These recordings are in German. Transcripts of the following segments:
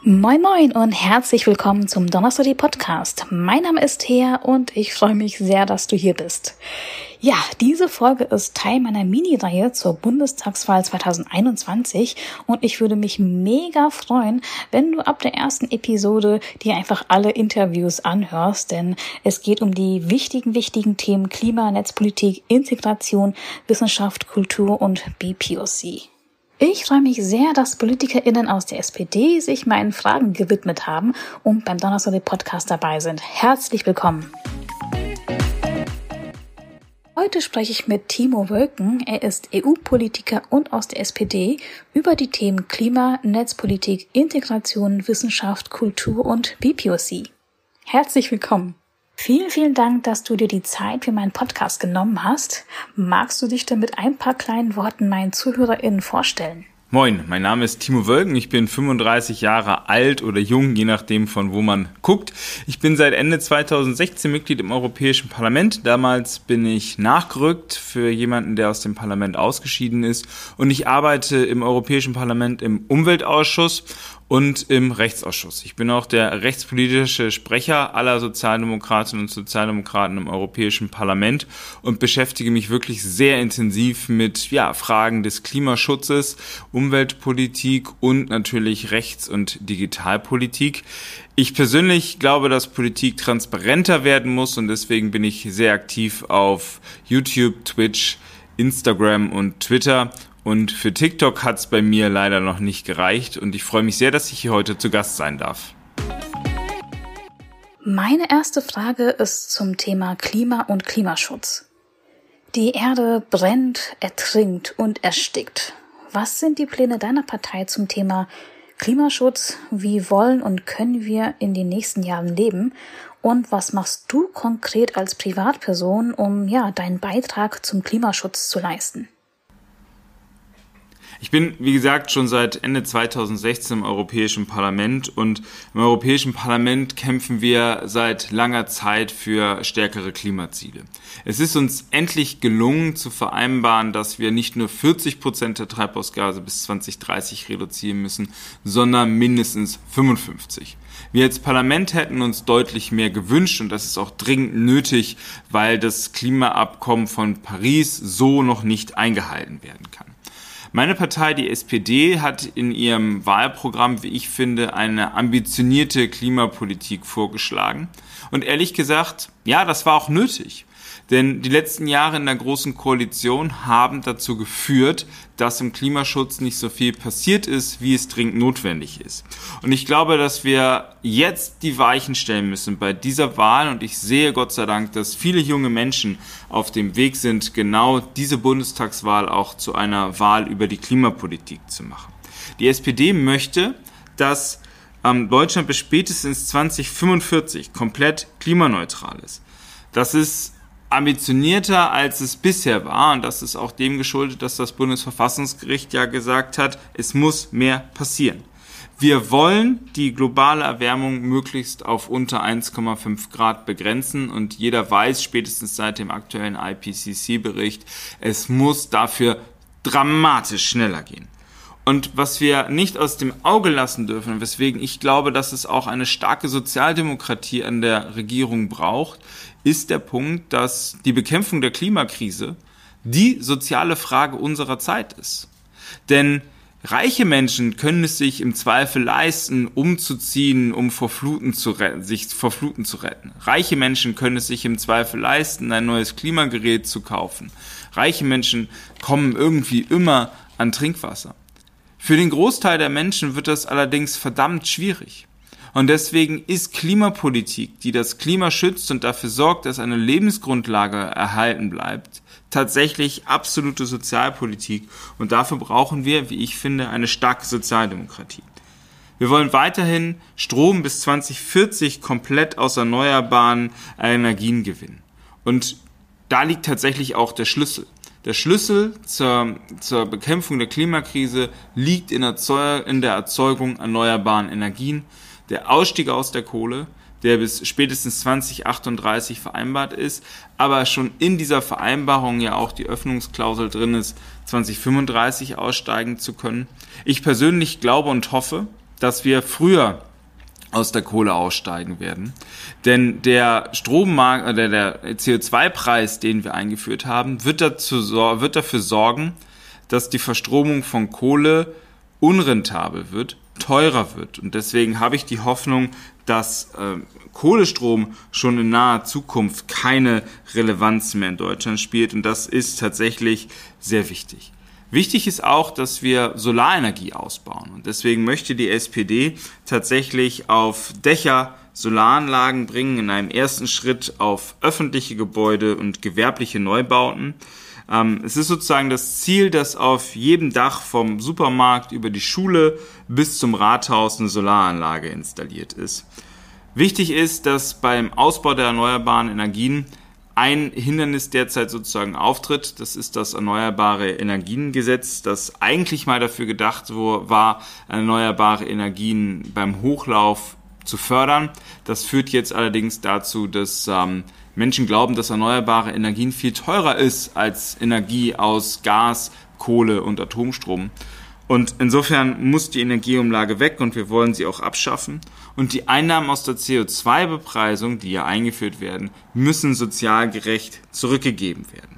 Moin Moin und herzlich willkommen zum Donnerstag Podcast. Mein Name ist Thea und ich freue mich sehr, dass du hier bist. Ja, diese Folge ist Teil meiner Mini-Reihe zur Bundestagswahl 2021 und ich würde mich mega freuen, wenn du ab der ersten Episode dir einfach alle Interviews anhörst, denn es geht um die wichtigen Themen Klima, Netzpolitik, Integration, Wissenschaft, Kultur und BPOC. Ich freue mich sehr, dass PolitikerInnen aus der SPD sich meinen Fragen gewidmet haben und beim Donnerstag Podcast dabei sind. Herzlich willkommen! Heute spreche ich mit Timo Wölken. Er ist EU-Politiker und aus der SPD über die Themen Klima, Netzpolitik, Integration, Wissenschaft, Kultur und BPOC. Herzlich willkommen! Vielen Dank, dass du dir die Zeit für meinen Podcast genommen hast. Magst du dich denn mit ein paar kleinen Worten meinen ZuhörerInnen vorstellen? Moin, mein Name ist Timo Wölken, ich bin 35 Jahre alt oder jung, je nachdem von wo man guckt. Ich bin seit Ende 2016 Mitglied im Europäischen Parlament. Damals bin ich nachgerückt für jemanden, der aus dem Parlament ausgeschieden ist. Und ich arbeite im Europäischen Parlament im Umweltausschuss und im Rechtsausschuss. Ich bin auch der rechtspolitische Sprecher aller Sozialdemokratinnen und Sozialdemokraten im Europäischen Parlament und beschäftige mich wirklich sehr intensiv mit Fragen des Klimaschutzes, Umweltpolitik und natürlich Rechts- und Digitalpolitik. Ich persönlich glaube, dass Politik transparenter werden muss und deswegen bin ich sehr aktiv auf YouTube, Twitch, Instagram und Twitter. Und für TikTok hat es bei mir leider noch nicht gereicht und ich freue mich sehr, dass ich hier heute zu Gast sein darf. Meine erste Frage ist zum Thema Klima und Klimaschutz. Die Erde brennt, ertrinkt und erstickt. Was sind die Pläne deiner Partei zum Thema Klimaschutz? Wie wollen und können wir in den nächsten Jahren leben? Und was machst du konkret als Privatperson, um deinen Beitrag zum Klimaschutz zu leisten? Ich bin, wie gesagt, schon seit Ende 2016 im Europäischen Parlament und im Europäischen Parlament kämpfen wir seit langer Zeit für stärkere Klimaziele. Es ist uns endlich gelungen zu vereinbaren, dass wir nicht nur 40% der Treibhausgase bis 2030 reduzieren müssen, sondern mindestens 55%. Wir als Parlament hätten uns deutlich mehr gewünscht und das ist auch dringend nötig, weil das Klimaabkommen von Paris so noch nicht eingehalten werden kann. Meine Partei, die SPD, hat in ihrem Wahlprogramm, wie ich finde, eine ambitionierte Klimapolitik vorgeschlagen. Und ehrlich gesagt, das war auch nötig. Denn die letzten Jahre in der Großen Koalition haben dazu geführt, dass im Klimaschutz nicht so viel passiert ist, wie es dringend notwendig ist. Und ich glaube, dass wir jetzt die Weichen stellen müssen bei dieser Wahl. Und ich sehe Gott sei Dank, dass viele junge Menschen auf dem Weg sind, genau diese Bundestagswahl auch zu einer Wahl über die Klimapolitik zu machen. Die SPD möchte, dass Deutschland bis spätestens 2045 komplett klimaneutral ist. Das ist ambitionierter, als es bisher war. Und das ist auch dem geschuldet, dass das Bundesverfassungsgericht gesagt hat, es muss mehr passieren. Wir wollen die globale Erwärmung möglichst auf unter 1,5 Grad begrenzen. Und jeder weiß, spätestens seit dem aktuellen IPCC-Bericht, es muss dafür dramatisch schneller gehen. Und was wir nicht aus dem Auge lassen dürfen, weswegen ich glaube, dass es auch eine starke Sozialdemokratie an der Regierung braucht, ist der Punkt, dass die Bekämpfung der Klimakrise die soziale Frage unserer Zeit ist. Denn reiche Menschen können es sich im Zweifel leisten, umzuziehen, um sich vor Fluten zu retten. Reiche Menschen können es sich im Zweifel leisten, ein neues Klimagerät zu kaufen. Reiche Menschen kommen irgendwie immer an Trinkwasser. Für den Großteil der Menschen wird das allerdings verdammt schwierig. Und deswegen ist Klimapolitik, die das Klima schützt und dafür sorgt, dass eine Lebensgrundlage erhalten bleibt, tatsächlich absolute Sozialpolitik. Und dafür brauchen wir, wie ich finde, eine starke Sozialdemokratie. Wir wollen weiterhin Strom bis 2040 komplett aus erneuerbaren Energien gewinnen. Und da liegt tatsächlich auch der Schlüssel. Der Schlüssel zur Bekämpfung der Klimakrise liegt in der Erzeugung erneuerbaren Energien. Der Ausstieg aus der Kohle, der bis spätestens 2038 vereinbart ist, aber schon in dieser Vereinbarung auch die Öffnungsklausel drin ist, 2035 aussteigen zu können. Ich persönlich glaube und hoffe, dass wir früher aus der Kohle aussteigen werden. Denn der Strommarkt oder der CO2-Preis, den wir eingeführt haben, wird dafür sorgen, dass die Verstromung von Kohle unrentabel wird, teurer wird. Und deswegen habe ich die Hoffnung, dass Kohlestrom schon in naher Zukunft keine Relevanz mehr in Deutschland spielt. Und das ist tatsächlich sehr wichtig. Wichtig ist auch, dass wir Solarenergie ausbauen. Und deswegen möchte die SPD tatsächlich auf Dächer Solaranlagen bringen, in einem ersten Schritt auf öffentliche Gebäude und gewerbliche Neubauten. Es ist sozusagen das Ziel, dass auf jedem Dach vom Supermarkt über die Schule bis zum Rathaus eine Solaranlage installiert ist. Wichtig ist, dass beim Ausbau der erneuerbaren Energien ein Hindernis derzeit sozusagen auftritt. Das ist das Erneuerbare Energiengesetz, das eigentlich mal dafür gedacht war, erneuerbare Energien beim Hochlauf zu fördern. Das führt jetzt allerdings dazu, dass Menschen glauben, dass erneuerbare Energien viel teurer ist als Energie aus Gas, Kohle und Atomstrom. Und insofern muss die Energieumlage weg und wir wollen sie auch abschaffen. Und die Einnahmen aus der CO2-Bepreisung, die ja eingeführt werden, müssen sozial gerecht zurückgegeben werden.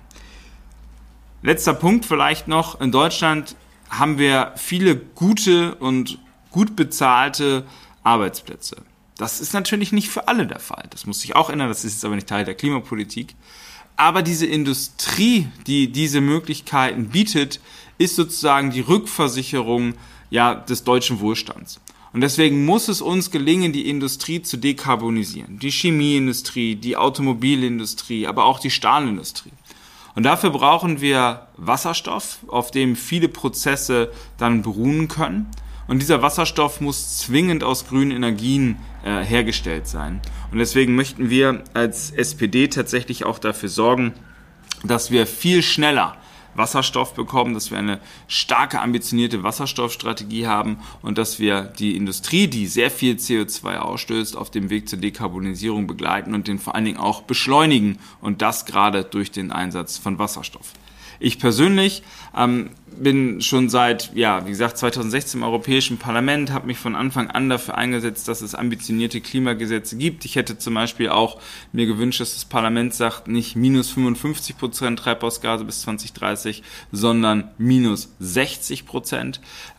Letzter Punkt vielleicht noch. In Deutschland haben wir viele gute und gut bezahlte Arbeitsplätze. Das ist natürlich nicht für alle der Fall. Das muss sich auch ändern. Das ist jetzt aber nicht Teil der Klimapolitik. Aber diese Industrie, die diese Möglichkeiten bietet, ist sozusagen die Rückversicherung des deutschen Wohlstands. Und deswegen muss es uns gelingen, die Industrie zu dekarbonisieren. Die Chemieindustrie, die Automobilindustrie, aber auch die Stahlindustrie. Und dafür brauchen wir Wasserstoff, auf dem viele Prozesse dann beruhen können. Und dieser Wasserstoff muss zwingend aus grünen Energien hergestellt sein. Und deswegen möchten wir als SPD tatsächlich auch dafür sorgen, dass wir viel schneller Wasserstoff bekommen, dass wir eine starke, ambitionierte Wasserstoffstrategie haben und dass wir die Industrie, die sehr viel CO2 ausstößt, auf dem Weg zur Dekarbonisierung begleiten und den vor allen Dingen auch beschleunigen und das gerade durch den Einsatz von Wasserstoff. Ich persönlich bin schon seit, 2016 im Europäischen Parlament, habe mich von Anfang an dafür eingesetzt, dass es ambitionierte Klimagesetze gibt. Ich hätte zum Beispiel auch mir gewünscht, dass das Parlament sagt, nicht minus 55% Treibhausgase bis 2030, sondern minus 60%.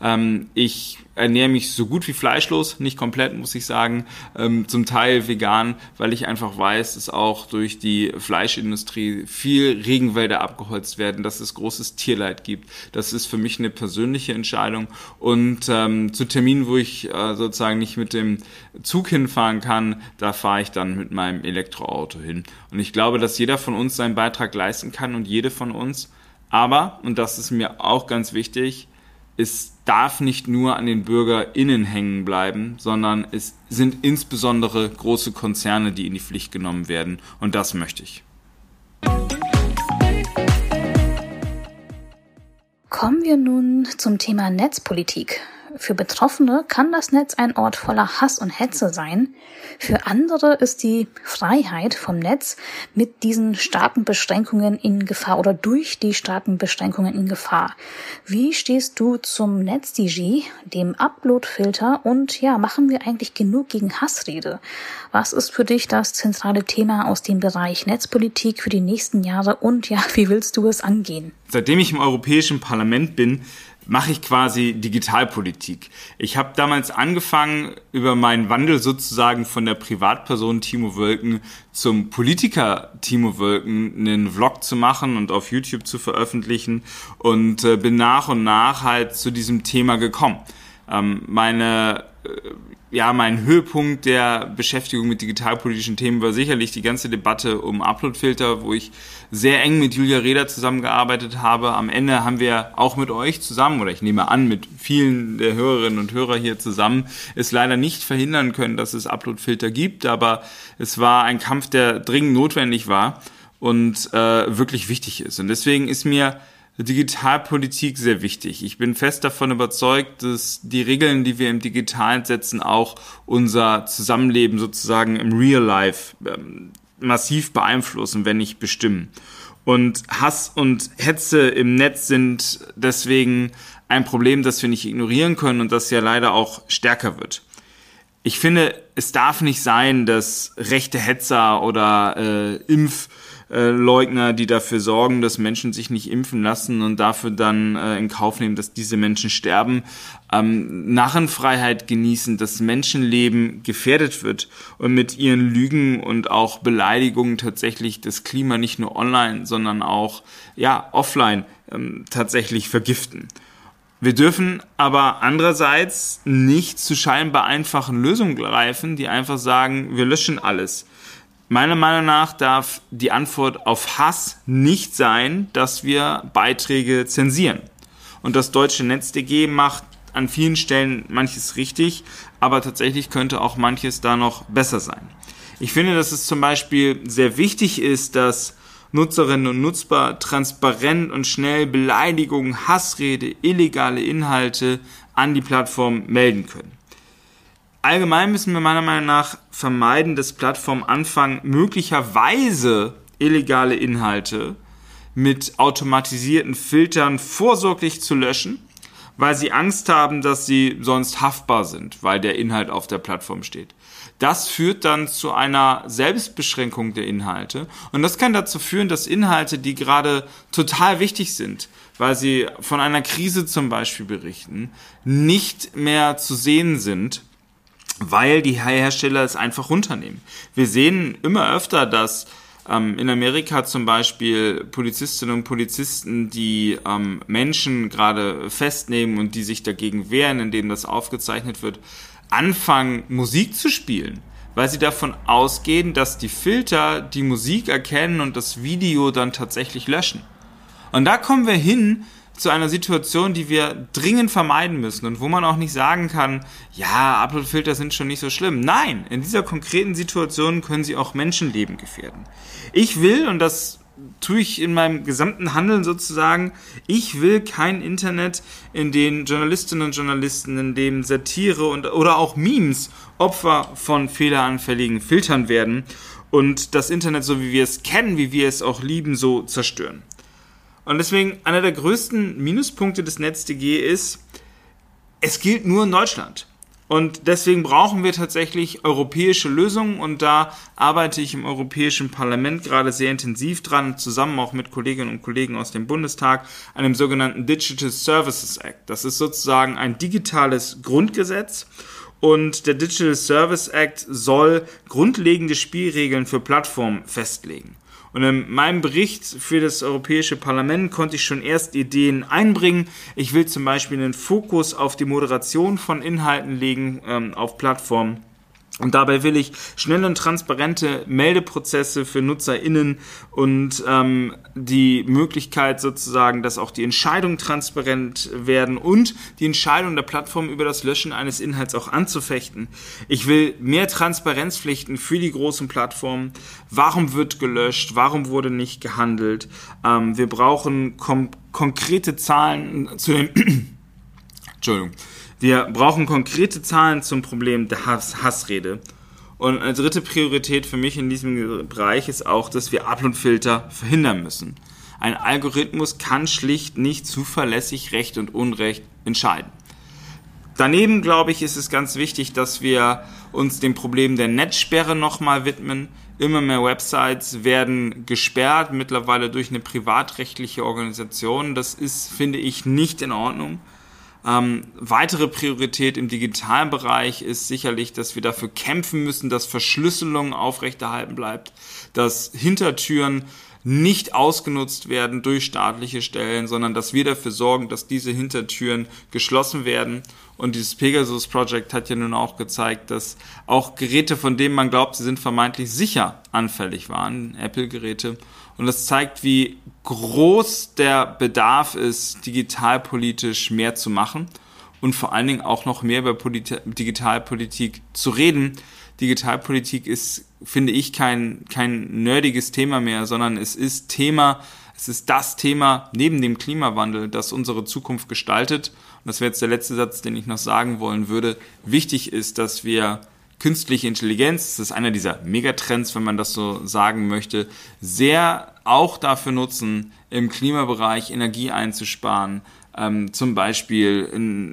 Ich ernähre mich so gut wie fleischlos, nicht komplett, muss ich sagen, zum Teil vegan, weil ich einfach weiß, dass auch durch die Fleischindustrie viel Regenwälder abgeholzt werden, dass es großes Tierleid gibt. Das ist für mich eine persönliche Entscheidung und zu Terminen, wo ich sozusagen nicht mit dem Zug hinfahren kann, da fahre ich dann mit meinem Elektroauto hin. Und ich glaube, dass jeder von uns seinen Beitrag leisten kann und jede von uns. Aber, und das ist mir auch ganz wichtig, es darf nicht nur an den BürgerInnen hängen bleiben, sondern es sind insbesondere große Konzerne, die in die Pflicht genommen werden. Und das möchte ich. Kommen wir nun zum Thema Netzpolitik. Für Betroffene kann das Netz ein Ort voller Hass und Hetze sein. Für andere ist die Freiheit vom Netz mit diesen starken Beschränkungen in Gefahr oder durch die starken Beschränkungen in Gefahr. Wie stehst du zum NetzDG, dem Uploadfilter und machen wir eigentlich genug gegen Hassrede? Was ist für dich das zentrale Thema aus dem Bereich Netzpolitik für die nächsten Jahre und wie willst du es angehen? Seitdem ich im Europäischen Parlament bin, mache ich quasi Digitalpolitik. Ich habe damals angefangen, über meinen Wandel sozusagen von der Privatperson Timo Wölken zum Politiker Timo Wölken einen Vlog zu machen und auf YouTube zu veröffentlichen und bin nach und nach halt zu diesem Thema gekommen. Mein Höhepunkt der Beschäftigung mit digitalpolitischen Themen war sicherlich die ganze Debatte um Uploadfilter, wo ich sehr eng mit Julia Reda zusammengearbeitet habe. Am Ende haben wir auch mit euch zusammen, oder ich nehme an, mit vielen der Hörerinnen und Hörer hier zusammen, es leider nicht verhindern können, dass es Uploadfilter gibt, aber es war ein Kampf, der dringend notwendig war und wirklich wichtig ist. Und deswegen ist mir Digitalpolitik sehr wichtig. Ich bin fest davon überzeugt, dass die Regeln, die wir im Digitalen setzen, auch unser Zusammenleben sozusagen im Real Life massiv beeinflussen, wenn nicht bestimmen. Und Hass und Hetze im Netz sind deswegen ein Problem, das wir nicht ignorieren können und das ja leider auch stärker wird. Ich finde, es darf nicht sein, dass rechte Hetzer oder Impfleugner, die dafür sorgen, dass Menschen sich nicht impfen lassen und dafür dann in Kauf nehmen, dass diese Menschen sterben, Narrenfreiheit genießen, dass Menschenleben gefährdet wird und mit ihren Lügen und auch Beleidigungen tatsächlich das Klima nicht nur online, sondern auch offline tatsächlich vergiften. Wir dürfen aber andererseits nicht zu scheinbar einfachen Lösungen greifen, die einfach sagen, wir löschen alles. Meiner Meinung nach darf die Antwort auf Hass nicht sein, dass wir Beiträge zensieren. Und das deutsche NetzDG macht an vielen Stellen manches richtig, aber tatsächlich könnte auch manches da noch besser sein. Ich finde, dass es zum Beispiel sehr wichtig ist, dass Nutzerinnen und Nutzer transparent und schnell Beleidigungen, Hassrede, illegale Inhalte an die Plattform melden können. Allgemein müssen wir meiner Meinung nach vermeiden, dass Plattformen anfangen, möglicherweise illegale Inhalte mit automatisierten Filtern vorsorglich zu löschen, weil sie Angst haben, dass sie sonst haftbar sind, weil der Inhalt auf der Plattform steht. Das führt dann zu einer Selbstbeschränkung der Inhalte und das kann dazu führen, dass Inhalte, die gerade total wichtig sind, weil sie von einer Krise zum Beispiel berichten, nicht mehr zu sehen sind, weil die Hersteller es einfach runternehmen. Wir sehen immer öfter, dass in Amerika zum Beispiel Polizistinnen und Polizisten, die Menschen gerade festnehmen und die sich dagegen wehren, indem das aufgezeichnet wird, anfangen, Musik zu spielen, weil sie davon ausgehen, dass die Filter die Musik erkennen und das Video dann tatsächlich löschen. Und da kommen wir hin zu einer Situation, die wir dringend vermeiden müssen und wo man auch nicht sagen kann, ja, Upload-Filter sind schon nicht so schlimm. Nein, in dieser konkreten Situation können sie auch Menschenleben gefährden. Ich will, und das tue ich in meinem gesamten Handeln sozusagen, ich will kein Internet, in dem Journalistinnen und Journalisten, in dem Satire oder auch Memes Opfer von fehleranfälligen Filtern werden und das Internet, so wie wir es kennen, wie wir es auch lieben, so zerstören. Und deswegen, einer der größten Minuspunkte des NetzDG ist, es gilt nur in Deutschland. Und deswegen brauchen wir tatsächlich europäische Lösungen und da arbeite ich im Europäischen Parlament gerade sehr intensiv dran, zusammen auch mit Kolleginnen und Kollegen aus dem Bundestag, an dem sogenannten Digital Services Act. Das ist sozusagen ein digitales Grundgesetz und der Digital Service Act soll grundlegende Spielregeln für Plattformen festlegen. Und in meinem Bericht für das Europäische Parlament konnte ich schon erst Ideen einbringen. Ich will zum Beispiel einen Fokus auf die Moderation von Inhalten legen auf Plattformen. Und dabei will ich schnelle und transparente Meldeprozesse für NutzerInnen und die Möglichkeit sozusagen, dass auch die Entscheidungen transparent werden und die Entscheidung der Plattform über das Löschen eines Inhalts auch anzufechten. Ich will mehr Transparenzpflichten für die großen Plattformen. Warum wird gelöscht? Warum wurde nicht gehandelt? Wir brauchen konkrete Zahlen zu dem Wir brauchen konkrete Zahlen zum Problem der Hassrede. Und eine dritte Priorität für mich in diesem Bereich ist auch, dass wir Upload-Filter verhindern müssen. Ein Algorithmus kann schlicht nicht zuverlässig Recht und Unrecht entscheiden. Daneben, glaube ich, ist es ganz wichtig, dass wir uns dem Problem der Netzsperre nochmal widmen. Immer mehr Websites werden gesperrt, mittlerweile durch eine privatrechtliche Organisation. Das ist, finde ich, nicht in Ordnung. Weitere Priorität im digitalen Bereich ist sicherlich, dass wir dafür kämpfen müssen, dass Verschlüsselung aufrechterhalten bleibt, dass Hintertüren nicht ausgenutzt werden durch staatliche Stellen, sondern dass wir dafür sorgen, dass diese Hintertüren geschlossen werden. Und dieses Pegasus Project hat ja nun auch gezeigt, dass auch Geräte, von denen man glaubt, sie sind vermeintlich sicher anfällig waren, Apple-Geräte. Und das zeigt, wie groß der Bedarf ist, digitalpolitisch mehr zu machen und vor allen Dingen auch noch mehr über Digitalpolitik zu reden. Digitalpolitik ist, finde ich, kein nerdiges Thema mehr, sondern es ist das Thema neben dem Klimawandel, das unsere Zukunft gestaltet. Und das wäre jetzt der letzte Satz, den ich noch sagen wollen würde. Wichtig ist, dass wir künstliche Intelligenz, das ist einer dieser Megatrends, wenn man das so sagen möchte, sehr auch dafür nutzen, im Klimabereich Energie einzusparen, zum Beispiel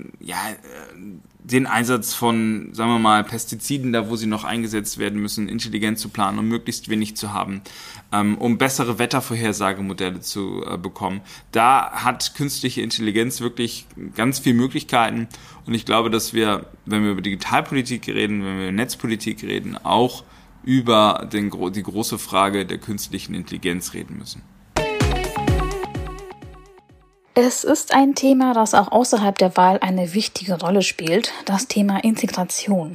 den Einsatz von, sagen wir mal, Pestiziden, da wo sie noch eingesetzt werden müssen, intelligent zu planen, um möglichst wenig zu haben, um bessere Wettervorhersagemodelle zu bekommen. Da hat künstliche Intelligenz wirklich ganz viele Möglichkeiten und ich glaube, dass wir, wenn wir über Digitalpolitik reden, wenn wir über Netzpolitik reden, auch über die große Frage der künstlichen Intelligenz reden müssen. Es ist ein Thema, das auch außerhalb der Wahl eine wichtige Rolle spielt, das Thema Integration.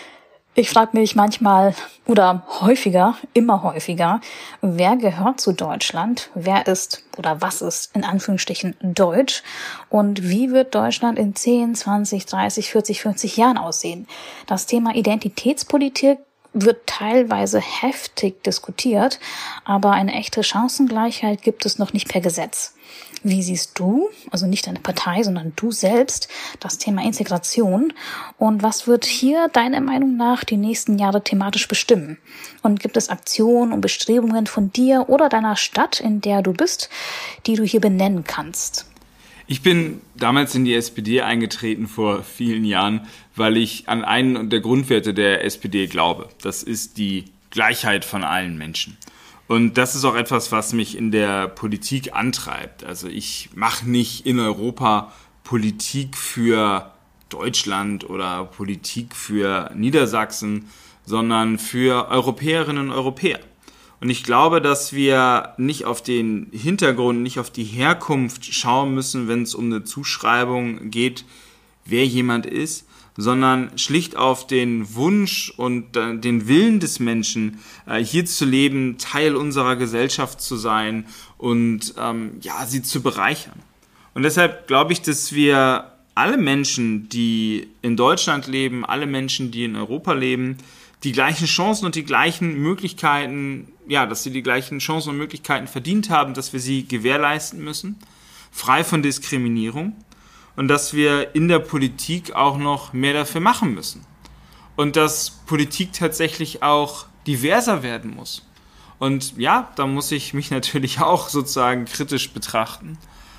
Ich frage mich manchmal oder immer häufiger, wer gehört zu Deutschland, wer ist oder was ist in Anführungsstrichen deutsch und wie wird Deutschland in 10, 20, 30, 40, 50 Jahren aussehen. Das Thema Identitätspolitik wird teilweise heftig diskutiert, aber eine echte Chancengleichheit gibt es noch nicht per Gesetz. Wie siehst du, also nicht deine Partei, sondern du selbst, das Thema Integration? Und was wird hier deiner Meinung nach die nächsten Jahre thematisch bestimmen? Und gibt es Aktionen und Bestrebungen von dir oder deiner Stadt, in der du bist, die du hier benennen kannst? Ich bin damals in die SPD eingetreten vor vielen Jahren, weil ich an einen der Grundwerte der SPD glaube. Das ist die Gleichheit von allen Menschen. Und das ist auch etwas, was mich in der Politik antreibt. Also ich mache nicht in Europa Politik für Deutschland oder Politik für Niedersachsen, sondern für Europäerinnen und Europäer. Und ich glaube, dass wir nicht auf den Hintergrund, nicht auf die Herkunft schauen müssen, wenn es um eine Zuschreibung geht, wer jemand ist, sondern schlicht auf den Wunsch und den Willen des Menschen, hier zu leben, Teil unserer Gesellschaft zu sein und sie zu bereichern. Und deshalb glaube ich, dass wir alle Menschen, die in Deutschland leben, alle Menschen, die in Europa leben, die gleichen Chancen und die gleichen Möglichkeiten, dass sie die gleichen Chancen und Möglichkeiten verdient haben, dass wir sie gewährleisten müssen, frei von Diskriminierung. Und dass wir in der Politik auch noch mehr dafür machen müssen. Und dass Politik tatsächlich auch diverser werden muss. Und da muss ich mich natürlich auch sozusagen kritisch betrachten.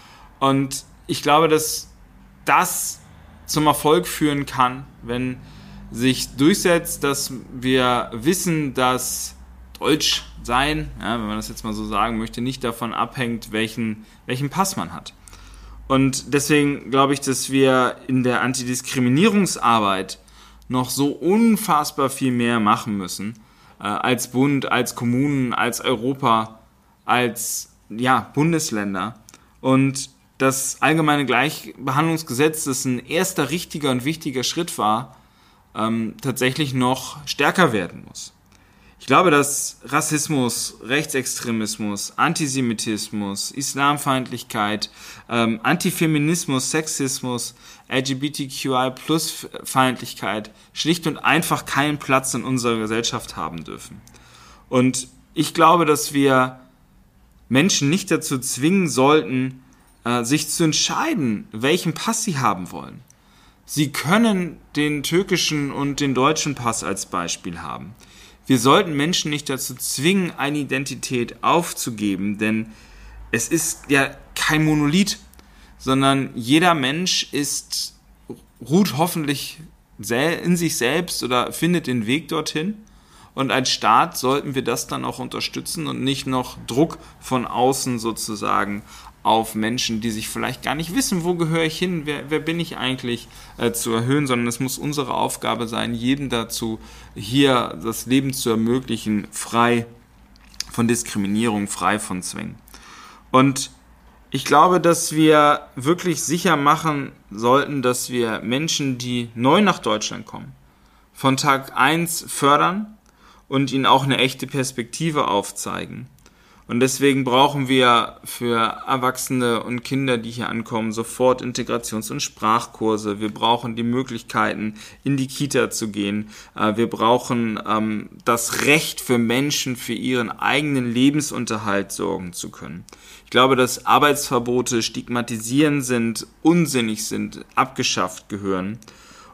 Und ich glaube, dass das zum Erfolg führen kann, wenn sich durchsetzt, dass wir wissen, dass Deutsch sein, wenn man das jetzt mal so sagen möchte, nicht davon abhängt, welchen Pass man hat. Und deswegen glaube ich, dass wir in der Antidiskriminierungsarbeit noch so unfassbar viel mehr machen müssen, als Bund, als Kommunen, als Europa, als Bundesländer. Und das allgemeine Gleichbehandlungsgesetz, das ein erster richtiger und wichtiger Schritt war, tatsächlich noch stärker werden muss. Ich glaube, dass Rassismus, Rechtsextremismus, Antisemitismus, Islamfeindlichkeit, Antifeminismus, Sexismus, LGBTQI+-Feindlichkeit schlicht und einfach keinen Platz in unserer Gesellschaft haben dürfen. Und ich glaube, dass wir Menschen nicht dazu zwingen sollten, sich zu entscheiden, welchen Pass sie haben wollen. Sie können den türkischen und den deutschen Pass als Beispiel haben. Wir sollten Menschen nicht dazu zwingen, eine Identität aufzugeben, denn es ist ja kein Monolith, sondern jeder Mensch ruht hoffentlich in sich selbst oder findet den Weg dorthin. Und als Staat sollten wir das dann auch unterstützen und nicht noch Druck von außen sozusagen auf Menschen, die sich vielleicht gar nicht wissen, wo gehöre ich hin, wer bin ich eigentlich, zu erhöhen, sondern es muss unsere Aufgabe sein, jedem dazu hier das Leben zu ermöglichen, frei von Diskriminierung, frei von Zwängen. Und ich glaube, dass wir wirklich sicher machen sollten, dass wir Menschen, die neu nach Deutschland kommen, von Tag 1 fördern und ihnen auch eine echte Perspektive aufzeigen. Und deswegen brauchen wir für Erwachsene und Kinder, die hier ankommen, sofort Integrations- und Sprachkurse. Wir brauchen die Möglichkeiten, in die Kita zu gehen. Wir brauchen das Recht für Menschen, für ihren eigenen Lebensunterhalt sorgen zu können. Ich glaube, dass Arbeitsverbote stigmatisierend sind, unsinnig sind, abgeschafft gehören.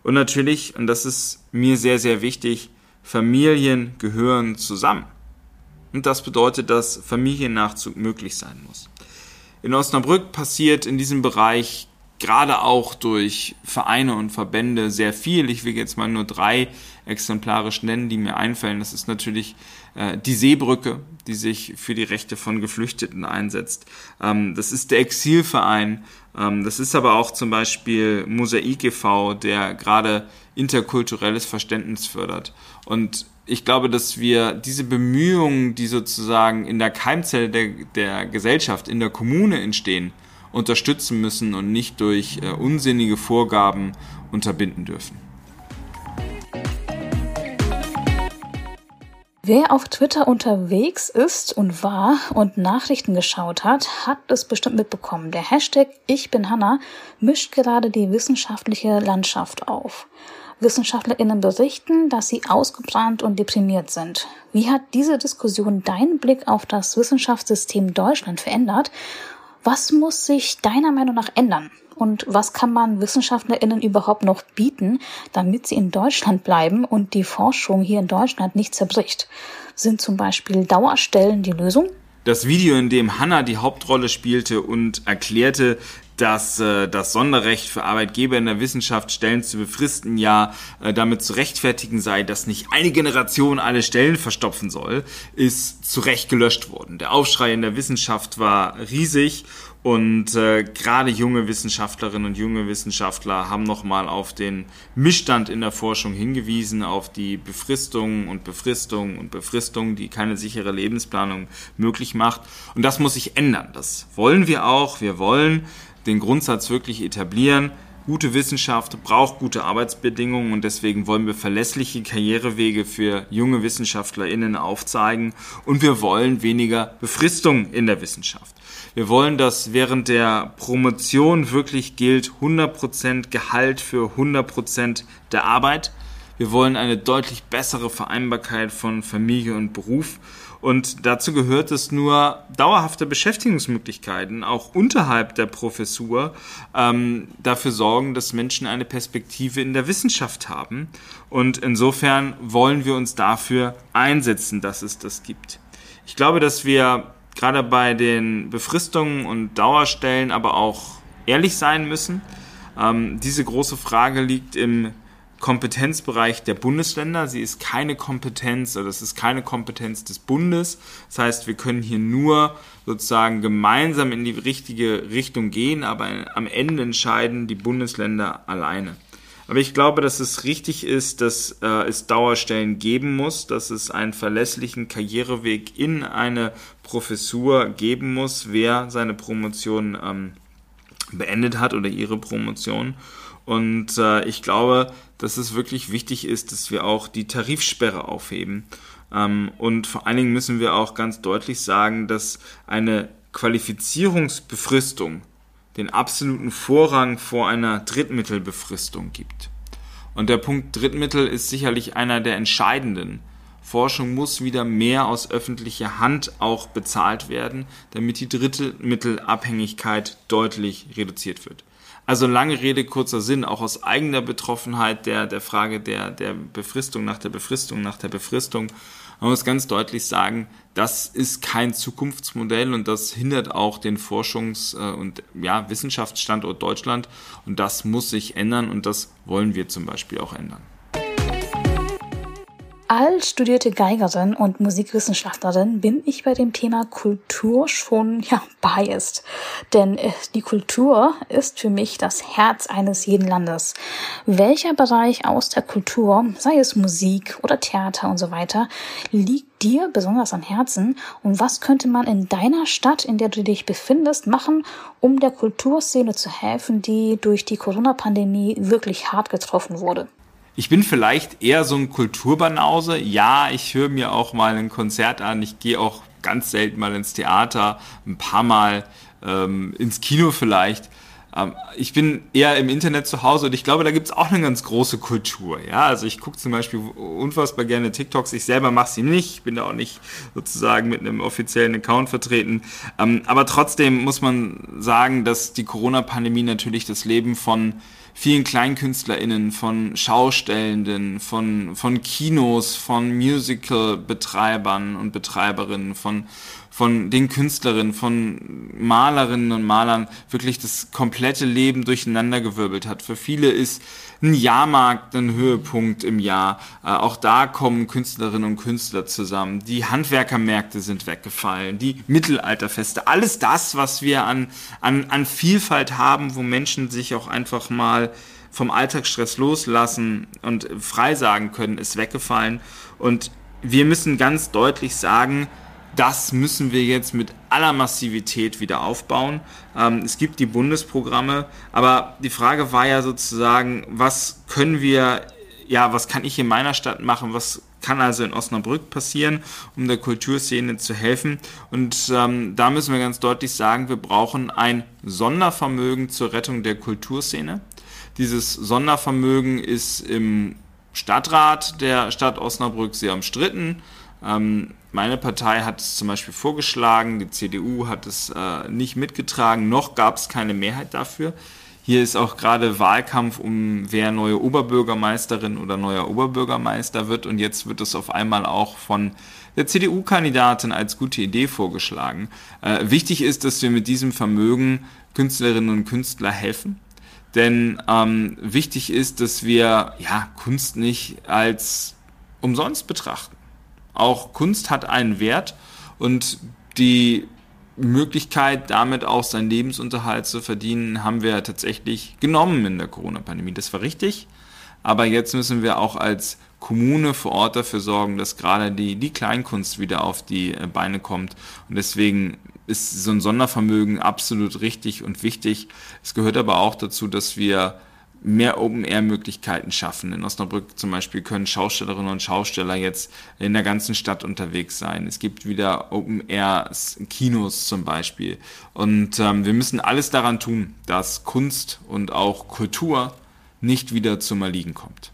Und natürlich, und das ist mir sehr, sehr wichtig, Familien gehören zusammen. Und das bedeutet, dass Familiennachzug möglich sein muss. In Osnabrück passiert in diesem Bereich gerade auch durch Vereine und Verbände sehr viel. Ich will jetzt mal nur 3 exemplarisch nennen, die mir einfallen. Das ist natürlich die Seebrücke, die sich für die Rechte von Geflüchteten einsetzt. Das ist der Exilverein. Das ist aber auch zum Beispiel Mosaik e.V., der gerade interkulturelles Verständnis fördert. Und ich glaube, dass wir diese Bemühungen, die sozusagen in der Keimzelle der Gesellschaft, in der Kommune entstehen, unterstützen müssen und nicht durch unsinnige Vorgaben unterbinden dürfen. Wer auf Twitter unterwegs ist und war und Nachrichten geschaut hat, hat es bestimmt mitbekommen. Der Hashtag Ich bin Hanna mischt gerade die wissenschaftliche Landschaft auf. WissenschaftlerInnen berichten, dass sie ausgebrannt und deprimiert sind. Wie hat diese Diskussion deinen Blick auf das Wissenschaftssystem Deutschland verändert? Was muss sich deiner Meinung nach ändern? Und was kann man WissenschaftlerInnen überhaupt noch bieten, damit sie in Deutschland bleiben und die Forschung hier in Deutschland nicht zerbricht? Sind zum Beispiel Dauerstellen die Lösung? Das Video, in dem Hanna die Hauptrolle spielte und erklärte, dass das Sonderrecht für Arbeitgeber in der Wissenschaft, Stellen zu befristen, damit zu rechtfertigen sei, dass nicht eine Generation alle Stellen verstopfen soll, ist zu Recht gelöscht worden. Der Aufschrei in der Wissenschaft war riesig und gerade junge Wissenschaftlerinnen und junge Wissenschaftler haben nochmal auf den Missstand in der Forschung hingewiesen, auf die Befristung, die keine sichere Lebensplanung möglich macht. Und das muss sich ändern. Das wollen wir auch. Wir wollen den Grundsatz wirklich etablieren. Gute Wissenschaft braucht gute Arbeitsbedingungen und deswegen wollen wir verlässliche Karrierewege für junge WissenschaftlerInnen aufzeigen und wir wollen weniger Befristung in der Wissenschaft. Wir wollen, dass während der Promotion wirklich gilt 100% Gehalt für 100% der Arbeit. Wir wollen eine deutlich bessere Vereinbarkeit von Familie und Beruf. Und dazu gehört es nur, dauerhafte Beschäftigungsmöglichkeiten, auch unterhalb der Professur, dafür sorgen, dass Menschen eine Perspektive in der Wissenschaft haben. Und insofern wollen wir uns dafür einsetzen, dass es das gibt. Ich glaube, dass wir gerade bei den Befristungen und Dauerstellen aber auch ehrlich sein müssen. Diese große Frage liegt im Kompetenzbereich der Bundesländer. Sie ist keine Kompetenz, oder es ist keine Kompetenz des Bundes. Das heißt, wir können hier nur sozusagen gemeinsam in die richtige Richtung gehen, aber am Ende entscheiden die Bundesländer alleine. Aber ich glaube, dass es richtig ist, dass es Dauerstellen geben muss, dass es einen verlässlichen Karriereweg in eine Professur geben muss, wer seine Promotion beendet hat oder ihre Promotion. Und ich glaube, dass es wirklich wichtig ist, dass wir auch die Tarifsperre aufheben. Und vor allen Dingen müssen wir auch ganz deutlich sagen, dass eine Qualifizierungsbefristung den absoluten Vorrang vor einer Drittmittelbefristung gibt. Und der Punkt Drittmittel ist sicherlich einer der entscheidenden. Forschung muss wieder mehr aus öffentlicher Hand auch bezahlt werden, damit die Drittmittelabhängigkeit deutlich reduziert wird. Also lange Rede, kurzer Sinn, auch aus eigener Betroffenheit der Frage der Befristung nach der Befristung. Man muss ganz deutlich sagen, das ist kein Zukunftsmodell und das hindert auch den Forschungs- und Wissenschaftsstandort Deutschland und das muss sich ändern und das wollen wir zum Beispiel auch ändern. Als studierte Geigerin und Musikwissenschaftlerin bin ich bei dem Thema Kultur schon biased. Denn die Kultur ist für mich das Herz eines jeden Landes. Welcher Bereich aus der Kultur, sei es Musik oder Theater und so weiter, liegt dir besonders am Herzen? Und was könnte man in deiner Stadt, in der du dich befindest, machen, um der Kulturszene zu helfen, die durch die Corona-Pandemie wirklich hart getroffen wurde? Ich bin vielleicht eher so ein Kulturbanause. Ja, ich höre mir auch mal ein Konzert an. Ich gehe auch ganz selten mal ins Theater, ein paar Mal ins Kino vielleicht. Ich bin eher im Internet zu Hause und ich glaube, da gibt's auch eine ganz große Kultur. Ja, also ich gucke zum Beispiel unfassbar gerne TikToks. Ich selber mache sie nicht. Ich bin da auch nicht sozusagen mit einem offiziellen Account vertreten. Aber trotzdem muss man sagen, dass die Corona-Pandemie natürlich das Leben von vielen KleinkünstlerInnen, von Schaustellenden, von Kinos, von Musical-Betreibern und Betreiberinnen, von den Künstlerinnen, von Malerinnen und Malern wirklich das komplette Leben durcheinandergewirbelt hat. Für viele ist ein Jahrmarkt ein Höhepunkt im Jahr. Auch da kommen Künstlerinnen und Künstler zusammen. Die Handwerkermärkte sind weggefallen, die Mittelalterfeste. Alles das, was wir an Vielfalt haben, wo Menschen sich auch einfach mal vom Alltagsstress loslassen und frei sagen können, ist weggefallen. Und wir müssen ganz deutlich sagen, das müssen wir jetzt mit aller Massivität wieder aufbauen. Es gibt die Bundesprogramme, aber die Frage war ja sozusagen, was kann ich in meiner Stadt machen, was kann also in Osnabrück passieren, um der Kulturszene zu helfen. Und da müssen wir ganz deutlich sagen, wir brauchen ein Sondervermögen zur Rettung der Kulturszene. Dieses Sondervermögen ist im Stadtrat der Stadt Osnabrück sehr umstritten. Meine Partei hat es zum Beispiel vorgeschlagen, die CDU hat es nicht mitgetragen, noch gab es keine Mehrheit dafür. Hier ist auch gerade Wahlkampf wer neue Oberbürgermeisterin oder neuer Oberbürgermeister wird, und jetzt wird es auf einmal auch von der CDU-Kandidatin als gute Idee vorgeschlagen. Wichtig ist, dass wir mit diesem Vermögen Künstlerinnen und Künstler helfen, denn wichtig ist, dass wir Kunst nicht als umsonst betrachten. Auch Kunst hat einen Wert und die Möglichkeit, damit auch seinen Lebensunterhalt zu verdienen, haben wir tatsächlich genommen in der Corona-Pandemie. Das war richtig, aber jetzt müssen wir auch als Kommune vor Ort dafür sorgen, dass gerade die Kleinkunst wieder auf die Beine kommt. Und deswegen ist so ein Sondervermögen absolut richtig und wichtig. Es gehört aber auch dazu, dass wir mehr Open-Air-Möglichkeiten schaffen. In Osnabrück zum Beispiel können Schaustellerinnen und Schausteller jetzt in der ganzen Stadt unterwegs sein. Es gibt wieder Open-Air-Kinos zum Beispiel. Und wir müssen alles daran tun, dass Kunst und auch Kultur nicht wieder zum Erliegen kommt.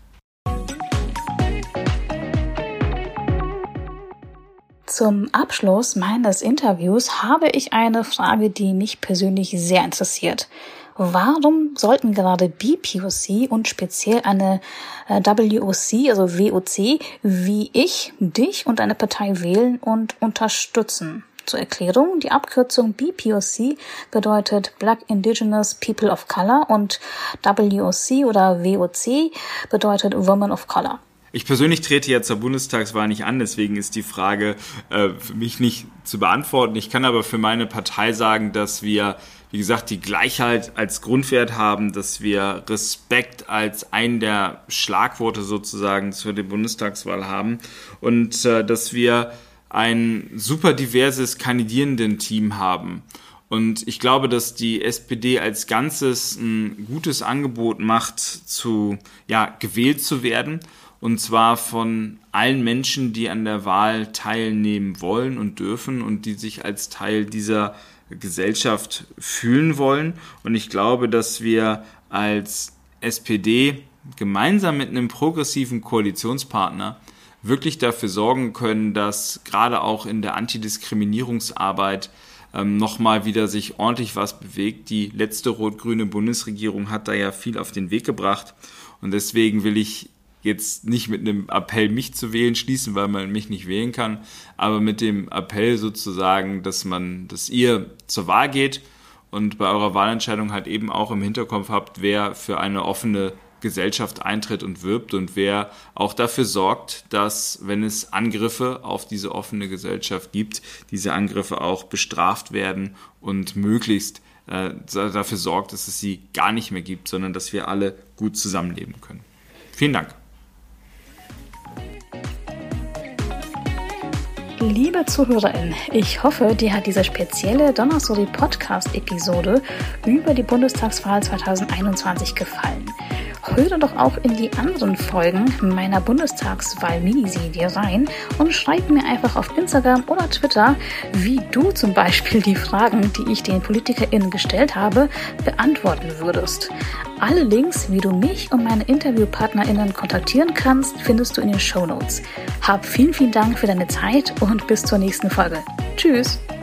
Zum Abschluss meines Interviews habe ich eine Frage, die mich persönlich sehr interessiert. Warum sollten gerade BPOC und speziell eine WOC, also WOC, wie ich, dich und deine Partei wählen und unterstützen? Zur Erklärung, die Abkürzung BPOC bedeutet Black Indigenous People of Color und WOC oder WOC bedeutet Women of Color. Ich persönlich trete ja zur Bundestagswahl nicht an, deswegen ist die Frage für mich nicht zu beantworten. Ich kann aber für meine Partei sagen, dass wir, wie gesagt, die Gleichheit als Grundwert haben, dass wir Respekt als einen der Schlagworte sozusagen für die Bundestagswahl haben und dass wir ein super diverses Kandidierenden-Team haben. Und ich glaube, dass die SPD als Ganzes ein gutes Angebot macht, gewählt zu werden. Und zwar von allen Menschen, die an der Wahl teilnehmen wollen und dürfen und die sich als Teil dieser Gesellschaft fühlen wollen. Und ich glaube, dass wir als SPD gemeinsam mit einem progressiven Koalitionspartner wirklich dafür sorgen können, dass gerade auch in der Antidiskriminierungsarbeit nochmal wieder sich ordentlich was bewegt. Die letzte rot-grüne Bundesregierung hat da ja viel auf den Weg gebracht. Und deswegen will ich jetzt nicht mit einem Appell, mich zu wählen, schließen, weil man mich nicht wählen kann, aber mit dem Appell sozusagen, dass ihr zur Wahl geht und bei eurer Wahlentscheidung halt eben auch im Hinterkopf habt, wer für eine offene Gesellschaft eintritt und wirbt und wer auch dafür sorgt, dass, wenn es Angriffe auf diese offene Gesellschaft gibt, diese Angriffe auch bestraft werden und möglichst dafür sorgt, dass es sie gar nicht mehr gibt, sondern dass wir alle gut zusammenleben können. Vielen Dank. Liebe ZuhörerInnen, ich hoffe, dir hat diese spezielle Donnerstory-Podcast-Episode über die Bundestagswahl 2021 gefallen. höre doch auch in die anderen Folgen meiner Bundestagswahl-Miniserie rein und schreib mir einfach auf Instagram oder Twitter, wie du zum Beispiel die Fragen, die ich den PolitikerInnen gestellt habe, beantworten würdest. Alle Links, wie du mich und meine InterviewpartnerInnen kontaktieren kannst, findest du in den Shownotes. Hab vielen Dank für deine Zeit und bis zur nächsten Folge. Tschüss!